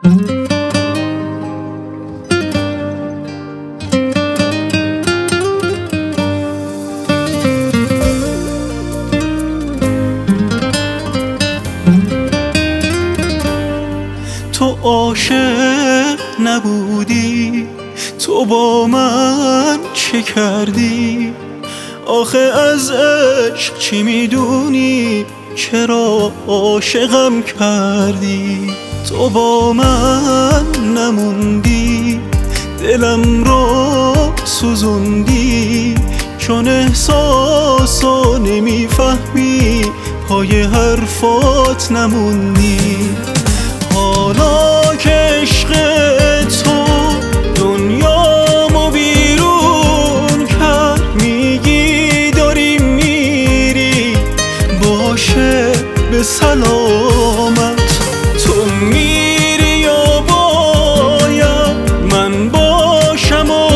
تو عاشق نبودی، تو با من چه کردی؟ آخه از عشق چی میدونی؟ چرا عاشقم کردی؟ تو با من نموندی، دلم رو سوزوندی، چون احساسا نمیفهمی، پای حرفات نموندی. حالا که عشق تو دنیامو بیرون کرد، میگی داری میری، باشه به سلامت. تو میری یا باید من باشم و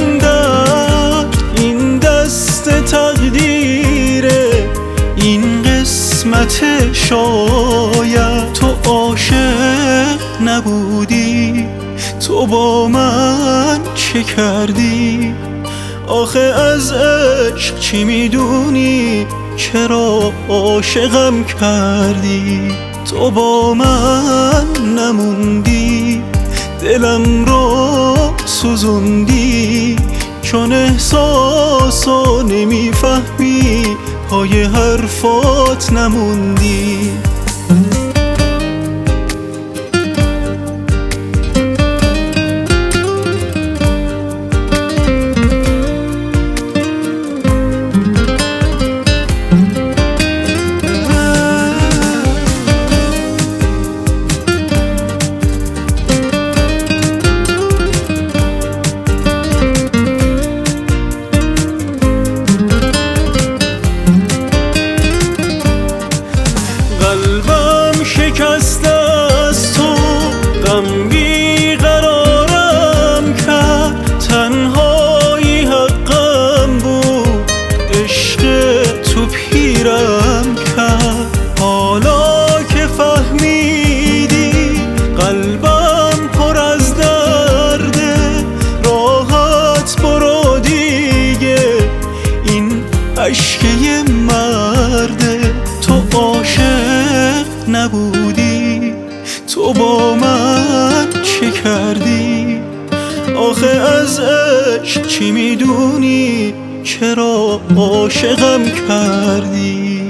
این دست تقدیره، این قسمت شاید. تو عاشق نبودی، تو با من چه کردی؟ آخه از عشق چی میدونی؟ چرا عاشقم کردی؟ تو با من نموندی، دلم رو سوزوندی، چون احساسا نمیفهمی، پای حرفات نموندی. قلبم شکسته از تو، غم بیقرارم کرد، تنهایی حقم بود، عشق تو پیرم کرد. حالا که فهمیدی قلبم پر از درده، راحت برو دیگه، این اشک مرده. تو عاشق نبودی، تو با من چه کردی؟ آخه از عشق چی میدونی؟ چرا عاشقم کردی؟